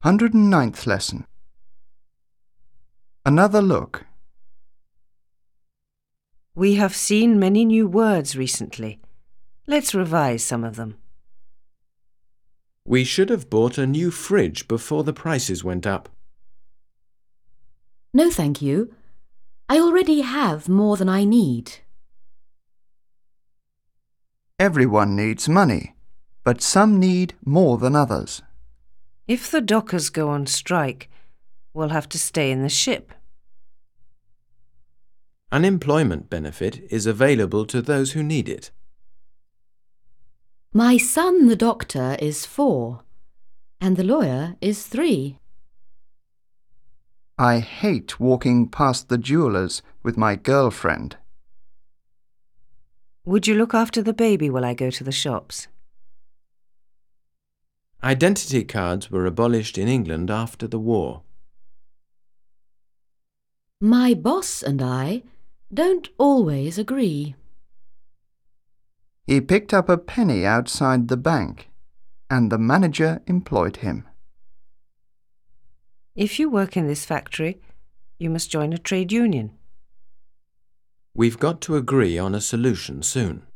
109th lesson. Another look. We have seen many new words recently. Let's revise some of them. We should have bought a new fridge before the prices went up. No, thank you. I already have more than I need. Everyone needs money, but some need more than others. If the dockers go on strike, we'll have to stay in the ship. Unemployment benefit is available to those who need it. My son, the doctor, is 4, and the lawyer is 3. I hate walking past the jeweller's with my girlfriend. Would you look after the baby while I go to the shops? Identity cards were abolished in England after the war. My boss and I don't always agree. He picked up a penny outside the bank, and the manager employed him. If you work in this factory, you must join a trade union. We've got to agree on a solution soon.